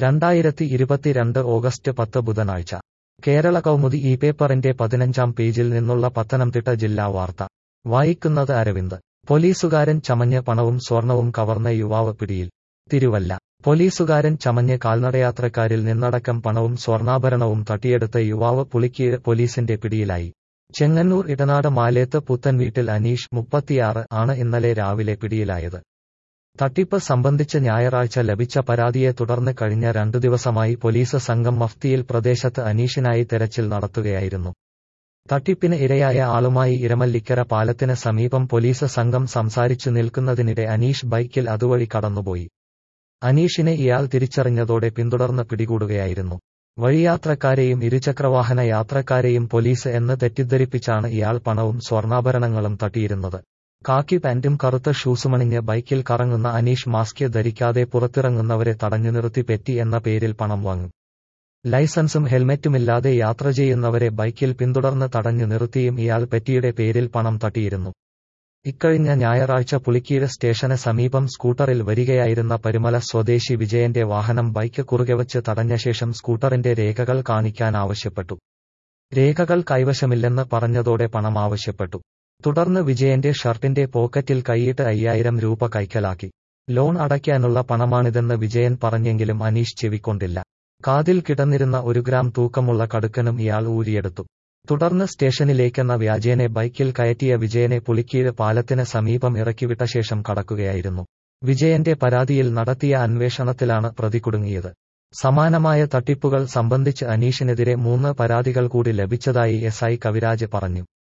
2022 August 10 ബുധനാഴ്ച കേരള കൗമുദി ഈ പേപ്പറിന്റെ 15-ാം പേജിൽ നിന്നുള്ള പത്തനംതിട്ട ജില്ലാ വാർത്ത വായിക്കുന്നത് അരവിന്ദ്. പോലീസുകാരൻ ചമഞ്ഞ് പണവും സ്വർണവും കവർന്ന യുവാവ് പിടിയിൽ. തിരുവല്ല. പോലീസുകാരൻ ചമഞ്ഞ് കാൽനടയാത്രക്കാരിൽ നിന്നടക്കം പണവും സ്വർണ്ണാഭരണവും തട്ടിയെടുത്ത യുവാവ് പുളിക്കീഴ് പോലീസിന്റെ പിടിയിലായി. ചെങ്ങന്നൂർ ഇടനാട് മാലേത്ത് പുത്തൻ വീട്ടിൽ അനീഷ് 36 ആണ് ഇന്നലെ രാവിലെ പിടിയിലായത്. തട്ടിപ്പ് സംബന്ധിച്ച് ഞായറാഴ്ച ലഭിച്ച പരാതിയെ തുടർന്ന് കഴിഞ്ഞ 2 ദിവസമായി പോലീസ് സംഘം മഫ്തിയിൽ പ്രദേശത്ത് അനീഷിനായി തെരച്ചിൽ നടത്തുകയായിരുന്നു. തട്ടിപ്പിന് ഇരയായ ആളുമായി ഇരമല്ലിക്കര പാലത്തിന് സമീപം പോലീസ് സംഘം സംസാരിച്ചു നിൽക്കുന്നതിനിടെ അനീഷ് ബൈക്കിൽ അതുവഴി കടന്നുപോയി. അനീഷിനെ ഇയാൾ തിരിച്ചറിഞ്ഞതോടെ പിന്തുടർന്ന് പിടികൂടുകയായിരുന്നു. വഴിയാത്രക്കാരെയും ഇരുചക്രവാഹന യാത്രക്കാരെയും പോലീസ് എന്ന് തെറ്റിദ്ധരിപ്പിച്ചാണ് ഇയാൾ പണവും സ്വർണ്ണാഭരണങ്ങളും തട്ടിയിരുന്നത്. കാക്കി പാന്റും കറുത്ത ഷൂസുമണിഞ്ഞ് ബൈക്കിൽ കറങ്ങുന്ന അനീഷ് മാസ്ക് ധരിക്കാതെ പുറത്തിറങ്ങുന്നവരെ തടഞ്ഞു നിർത്തി പെറ്റി എന്ന പേരിൽ പണം വാങ്ങും. ലൈസൻസും ഹെൽമറ്റുമില്ലാതെ യാത്ര ചെയ്യുന്നവരെ ബൈക്കിൽ പിന്തുടർന്ന് തടഞ്ഞു നിർത്തിയും ഇയാൾ പെറ്റിയുടെ പേരിൽ പണം തട്ടിയിരുന്നു. ഇക്കഴിഞ്ഞ ഞായറാഴ്ച പുളിക്കീഴ് സ്റ്റേഷന് സമീപം സ്കൂട്ടറിൽ വരികയായിരുന്ന പരുമല സ്വദേശി വിജയന്റെ വാഹനം ബൈക്ക് കുറുകെവച്ച് തടഞ്ഞ ശേഷം സ്കൂട്ടറിന്റെ രേഖകൾ കാണിക്കാൻ ആവശ്യപ്പെട്ടു. രേഖകൾ കൈവശമില്ലെന്ന് പറഞ്ഞതോടെ പണം ആവശ്യപ്പെട്ടു. തുടർന്ന് വിജയന്റെ ഷർട്ടിന്റെ പോക്കറ്റിൽ കൈയിട്ട് 5000 രൂപ കൈക്കലാക്കി. ലോൺ അടയ്ക്കാനുള്ള പണമാണിതെന്ന് വിജയൻ പറഞ്ഞെങ്കിലും അനീഷ് ചെവിക്കൊണ്ടില്ല. കാതിൽ കിടന്നിരുന്ന 1 ഗ്രാം തൂക്കമുള്ള കടുക്കനും ഇയാൾ ഊരിയെടുത്തു. തുടർന്ന് സ്റ്റേഷനിലേക്കെന്ന വ്യാജേനെ ബൈക്കിൽ കയറ്റിയ വിജയനെ പുളിക്കീഴ് പാലത്തിന് സമീപം ഇറക്കിവിട്ട ശേഷം കടക്കുകയായിരുന്നു. വിജയന്റെ പരാതിയിൽ നടത്തിയ അന്വേഷണത്തിലാണ് പ്രതി കുടുങ്ങിയത്. സമാനമായ തട്ടിപ്പുകൾ സംബന്ധിച്ച് അനീഷിനെതിരെ 3 പരാതികൾ കൂടി ലഭിച്ചതായി SI കവിരാജ് പറഞ്ഞു.